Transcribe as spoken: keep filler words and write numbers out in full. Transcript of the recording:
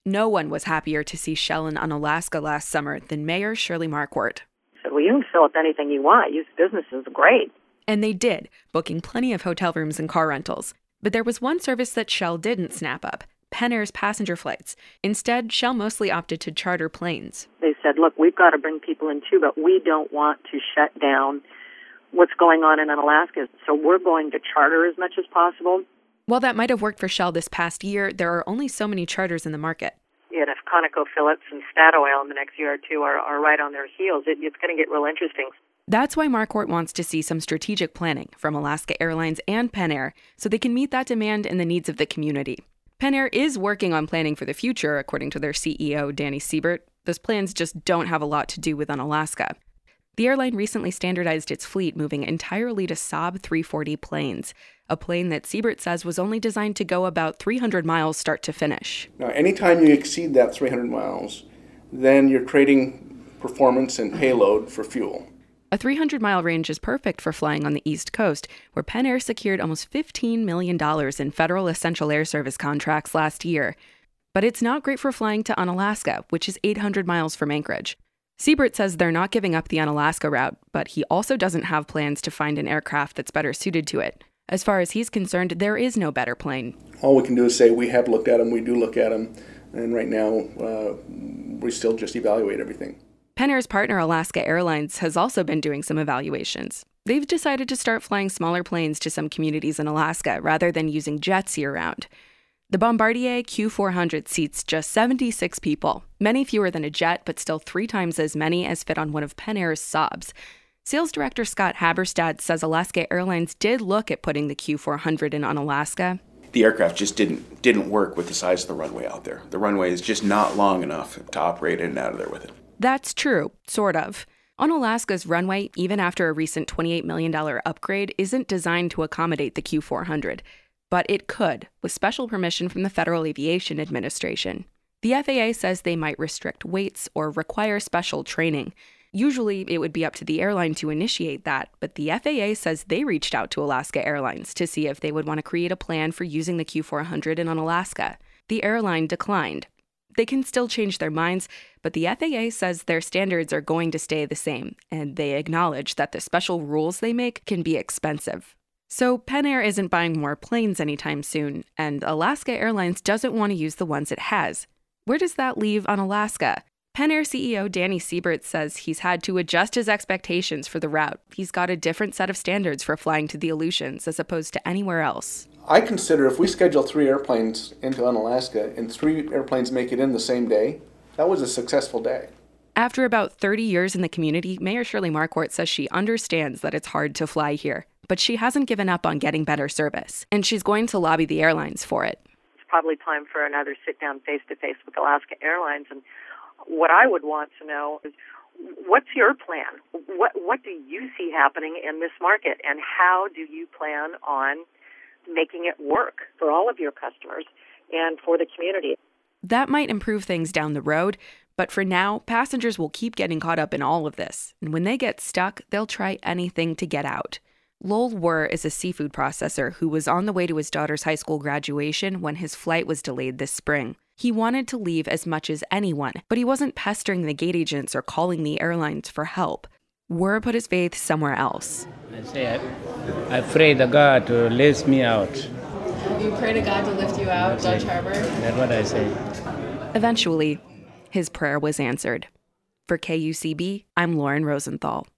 No one was happier to see Shell in Unalaska last summer than Mayor Shirley Marquardt. I said, well, you can fill up anything you want. Use business is great. And they did, booking plenty of hotel rooms and car rentals. But there was one service that Shell didn't snap up, Penair's passenger flights. Instead, Shell mostly opted to charter planes. They said, look, we've got to bring people in too, but we don't want to shut down what's going on in Unalaska. So we're going to charter as much as possible. While that might have worked for Shell this past year, there are only so many charters in the market. And if ConocoPhillips and Statoil in the next year or two are, are right on their heels, it, it's going to get real interesting. That's why Marquardt wants to see some strategic planning from Alaska Airlines and Penair so they can meet that demand and the needs of the community. Penair is working on planning for the future, according to their C E O, Danny Siebert. Those plans just don't have a lot to do with Unalaska. The airline recently standardized its fleet, moving entirely to Saab three forty planes, a plane that Siebert says was only designed to go about three hundred miles start to finish. Now, anytime you exceed that three hundred miles, then you're trading performance and payload for fuel. A three hundred mile range is perfect for flying on the East Coast, where Penair secured almost fifteen million dollars in federal essential air service contracts last year. But it's not great for flying to Unalaska, which is eight hundred miles from Anchorage. Siebert says they're not giving up the Unalaska route, but he also doesn't have plans to find an aircraft that's better suited to it. As far as he's concerned, there is no better plane. All we can do is say we have looked at them, we do look at them, and right now uh, we still just evaluate everything. Penair's partner Alaska Airlines has also been doing some evaluations. They've decided to start flying smaller planes to some communities in Alaska rather than using jets year-round. The Bombardier Q four hundred seats just seventy-six people, many fewer than a jet, but still three times as many as fit on one of Penair's Saabs. Sales director Scott Haberstad says Alaska Airlines did look at putting the Q four hundred in Unalaska. The aircraft just didn't didn't work with the size of the runway out there. The runway is just not long enough to operate in and out of there with it. That's true, sort of. Unalaska's runway, even after a recent twenty-eight million dollars upgrade, isn't designed to accommodate the Q four hundred. But it could, with special permission from the Federal Aviation Administration. The F A A says they might restrict weights or require special training. Usually, it would be up to the airline to initiate that, but the F A A says they reached out to Alaska Airlines to see if they would want to create a plan for using the Q four hundred in Unalaska. The airline declined. They can still change their minds, but the F A A says their standards are going to stay the same, and they acknowledge that the special rules they make can be expensive. So Penair isn't buying more planes anytime soon, and Alaska Airlines doesn't want to use the ones it has. Where does that leave Unalaska? Penair C E O Danny Siebert says he's had to adjust his expectations for the route. He's got a different set of standards for flying to the Aleutians as opposed to anywhere else. I consider if we schedule three airplanes into Unalaska and three airplanes make it in the same day, that was a successful day. After about thirty years in the community, Mayor Shirley Marquardt says she understands that it's hard to fly here, but she hasn't given up on getting better service, and she's going to lobby the airlines for it. It's probably time for another sit-down face-to-face with Alaska Airlines, and what I would want to know is, what's your plan? What what do you see happening in this market, and how do you plan on making it work for all of your customers and for the community? That might improve things down the road, but for now, passengers will keep getting caught up in all of this, and when they get stuck, they'll try anything to get out. Lowell Wurr is a seafood processor who was on the way to his daughter's high school graduation when his flight was delayed this spring. He wanted to leave as much as anyone, but he wasn't pestering the gate agents or calling the airlines for help. Wurr put his faith somewhere else. I say, I, I pray to God to lift me out. You pray to God to lift you out, Dutch Harbor? That's what I say. Eventually, his prayer was answered. For K U C B, I'm Lauren Rosenthal.